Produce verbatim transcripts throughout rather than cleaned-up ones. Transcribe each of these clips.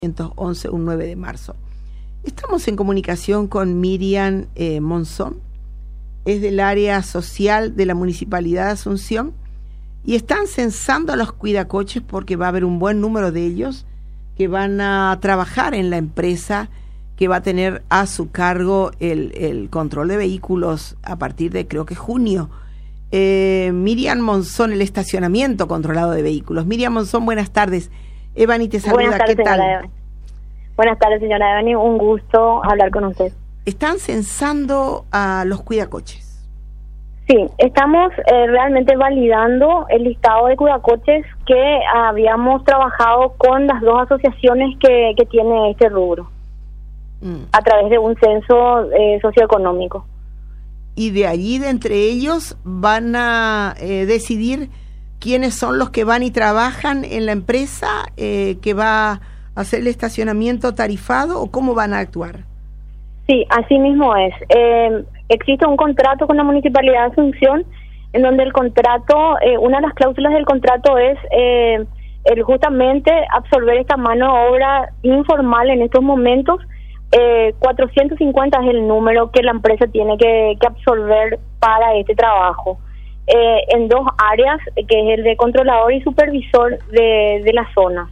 once, un nueve de marzo. Estamos en comunicación con Miriam eh, Monzón, es del área social de la Municipalidad de Asunción, y están censando a los cuidacoches porque va a haber un buen número de ellos que van a trabajar en la empresa que va a tener a su cargo el, el control de vehículos a partir de, creo que junio. Eh, Miriam Monzón, el estacionamiento controlado de vehículos. Miriam Monzón, buenas tardes. Evani te saluda. Buenas tardes, ¿Qué tal? Señora Evani. Buenas tardes, señora Evani. Un gusto hablar con usted. Están censando a los cuidacoches. Sí, estamos eh, realmente validando el listado de cuidacoches que habíamos trabajado con las dos asociaciones que, que tiene este rubro, mm. a través de un censo eh, socioeconómico. Y de allí, de entre ellos, van a eh, decidir quiénes son los que van y trabajan en la empresa eh, que va a hacer el estacionamiento tarifado, o cómo van a actuar. Sí, así mismo es. Eh, existe un contrato con la Municipalidad de Asunción, en donde el contrato, eh, una de las cláusulas del contrato es eh, el justamente absorber esta mano de obra informal en estos momentos. Eh, cuatrocientos cincuenta es el número que la empresa tiene que, que absorber para este trabajo, eh, en dos áreas, que es el de controlador y supervisor de, de la zona.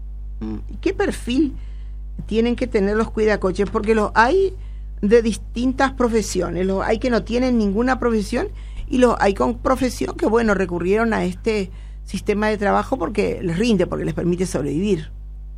¿Qué perfil tienen que tener los cuidacoches? Porque los hay de distintas profesiones, los hay que no tienen ninguna profesión y los hay con profesión que, bueno, recurrieron a este sistema de trabajo porque les rinde, porque les permite sobrevivir.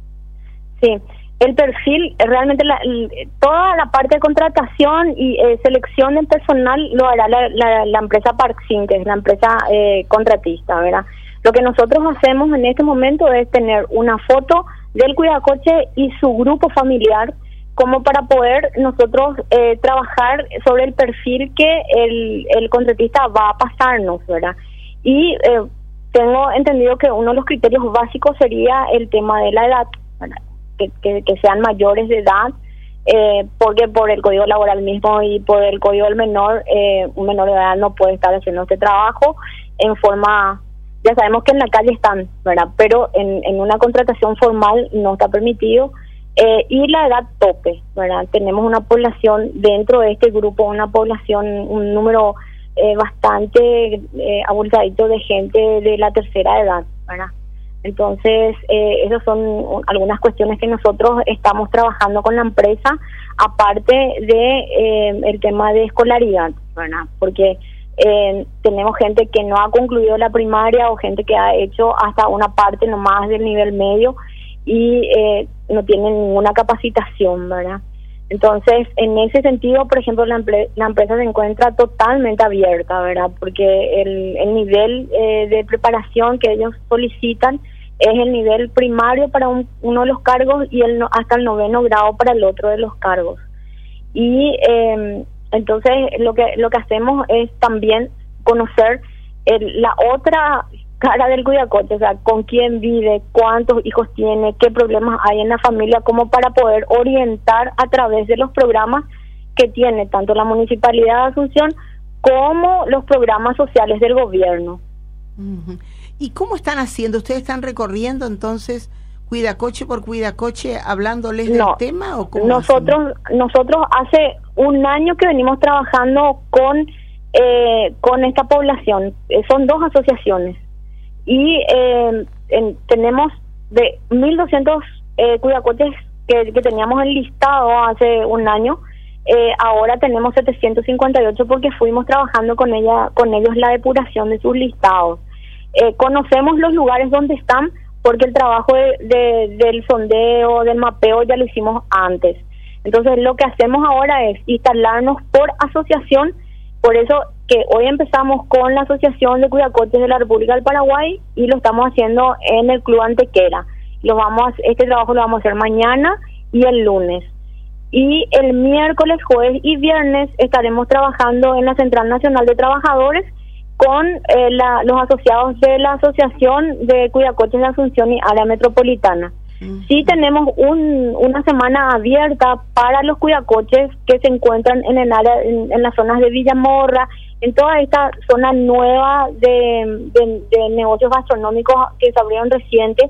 Sí. El perfil, realmente la, toda la parte de contratación y eh, selección del personal lo hará la, la, la empresa Parksin, que es la empresa eh, contratista, ¿verdad? Lo que nosotros hacemos en este momento es tener una foto del cuidacoche y su grupo familiar, como para poder nosotros eh, trabajar sobre el perfil que el, el contratista va a pasarnos, ¿verdad? Y eh, tengo entendido que uno de los criterios básicos sería el tema de la edad, ¿verdad? Que, que, que sean mayores de edad, eh, porque por el código laboral mismo y por el código del menor, eh, un menor de edad no puede estar haciendo este trabajo en forma, ya sabemos que en la calle están, ¿verdad? Pero en, en una contratación formal no está permitido, eh, y la edad tope, ¿verdad? Tenemos una población dentro de este grupo, una población, un número eh, bastante eh, abultadito de gente de la tercera edad, ¿verdad? Entonces, eh, esas son algunas cuestiones que nosotros estamos trabajando con la empresa, aparte de eh, el tema de escolaridad, ¿verdad? Porque eh, tenemos gente que no ha concluido la primaria o gente que ha hecho hasta una parte nomás del nivel medio y eh, no tienen ninguna capacitación, ¿verdad? Entonces, en ese sentido, por ejemplo, la, emple- la empresa se encuentra totalmente abierta, ¿verdad? Porque el, el nivel eh, de preparación que ellos solicitan es el nivel primario para un, uno de los cargos y el no, hasta el noveno grado para el otro de los cargos. Y eh, entonces lo que lo que hacemos es también conocer el, la otra cara del cuidacoche, o sea, con quién vive, cuántos hijos tiene, qué problemas hay en la familia, como para poder orientar a través de los programas que tiene tanto la Municipalidad de Asunción como los programas sociales del gobierno. Uh-huh. ¿Y cómo están haciendo? ¿Ustedes están recorriendo entonces cuidacoche por cuidacoche hablándoles no, del tema? ¿O cómo nosotros hacen? nosotros hace un año que venimos trabajando con eh, con esta población. Eh, son dos asociaciones y eh, en, tenemos de mil doscientos eh, cuidacoches que, que teníamos enlistado hace un año. Eh, ahora tenemos setecientos cincuenta y ocho porque fuimos trabajando con ella con ellos la depuración de sus listados. Eh, conocemos los lugares donde están porque el trabajo de, de, del sondeo, del mapeo ya lo hicimos antes. Entonces lo que hacemos ahora es instalarnos por asociación, por eso que hoy empezamos con la Asociación de Cuidacoches de la República del Paraguay y lo estamos haciendo en el Club Antequera. Lo vamos a, este trabajo lo vamos a hacer mañana y el lunes. Y el miércoles, jueves y viernes estaremos trabajando en la Central Nacional de Trabajadores con eh, la, los asociados de la Asociación de Cuidacoches de Asunción y Área Metropolitana. Uh-huh. Sí tenemos un, una semana abierta para los cuidacoches que se encuentran en el área, en, en las zonas de Villamorra, en toda esta zona nueva de, de, de negocios gastronómicos que se abrieron recientes,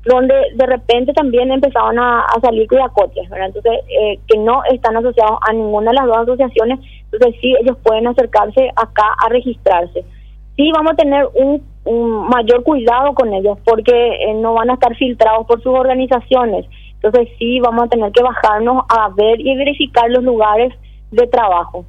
donde de repente también empezaron a, a salir cuidacoches, ¿verdad? Entonces, eh, que no están asociados a ninguna de las dos asociaciones, entonces sí, ellos pueden acercarse acá a registrarse. Sí, vamos a tener un, un mayor cuidado con ellos, porque eh, no van a estar filtrados por sus organizaciones, entonces sí, vamos a tener que bajarnos a ver y verificar los lugares de trabajo.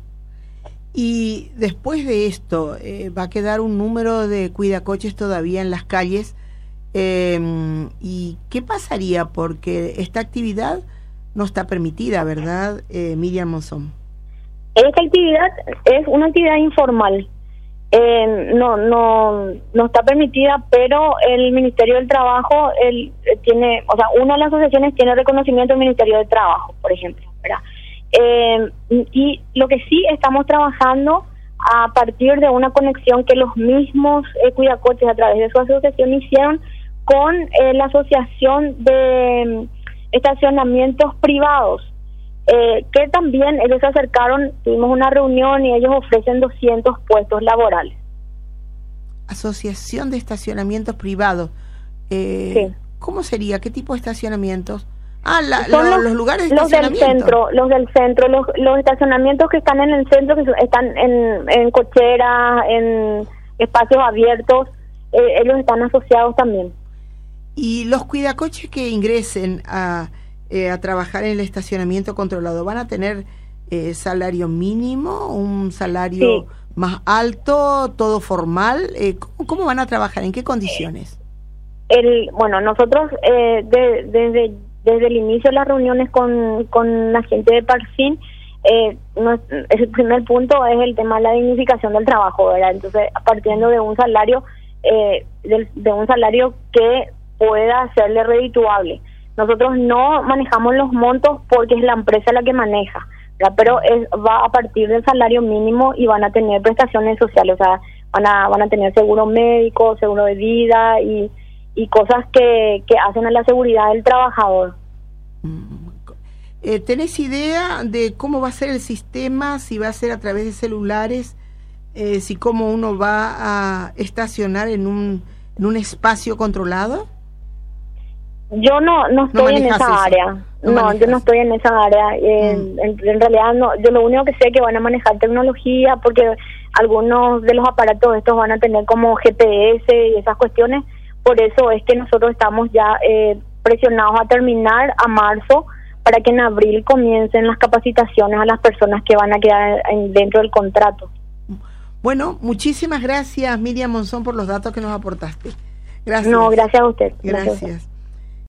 Y después de esto, eh, ¿va a quedar un número de cuidacoches todavía en las calles? Eh, ¿Y qué pasaría? Porque esta actividad no está permitida, ¿verdad, eh, Miriam Monzón? Esta actividad es una actividad informal. Eh, no no no está permitida, pero el Ministerio del Trabajo él, eh, tiene, o sea, una de las asociaciones tiene reconocimiento del Ministerio del Trabajo, por ejemplo, ¿verdad? Eh, y lo que sí estamos trabajando a partir de una conexión que los mismos eh, cuidacoches a través de su asociación hicieron con eh, la Asociación de eh, Estacionamientos Privados, eh, que también ellos se acercaron, tuvimos una reunión y ellos ofrecen doscientos puestos laborales. Asociación de Estacionamientos Privados. Eh, sí. ¿Cómo sería? ¿Qué tipo de estacionamientos? Ah, la, Son lo, los, los lugares de los del estacionamiento. centro, los del centro, los, los estacionamientos que están en el centro, que están en, en cocheras, en espacios abiertos, eh, ellos están asociados también. Y los cuidacoches que ingresen a, eh, a trabajar en el estacionamiento controlado, ¿van a tener eh, salario mínimo, un salario sí. más alto, todo formal? Eh, ¿cómo, ¿Cómo van a trabajar? ¿En qué condiciones? El, bueno, nosotros eh, de, desde desde el inicio de las reuniones con, con la gente de Parfin, eh, no, el primer punto es el tema de la dignificación del trabajo, ¿verdad? Entonces, partiendo de un salario, eh, de, de un salario que pueda serle redituable. Nosotros no manejamos los montos porque es la empresa la que maneja, ¿verdad? Pero es, va a partir del salario mínimo y van a tener prestaciones sociales, o sea, van a, van a tener seguro médico, seguro de vida y y cosas que, que hacen a la seguridad del trabajador. Eh, ¿Tenés idea de cómo va a ser el sistema? Si va a ser a través de celulares, eh, si cómo uno va a estacionar en un, en un espacio controlado. Yo no no estoy no en esa eso. área. No, no yo no estoy en esa área. Eh, mm. en, en realidad, no. Yo lo único que sé es que van a manejar tecnología, porque algunos de los aparatos estos van a tener como G P S y esas cuestiones. Por eso es que nosotros estamos ya eh, presionados a terminar a marzo para que en abril comiencen las capacitaciones a las personas que van a quedar en, dentro del contrato. Bueno, muchísimas gracias, Miriam Monzón, por los datos que nos aportaste. Gracias. No, gracias a usted. Gracias. gracias.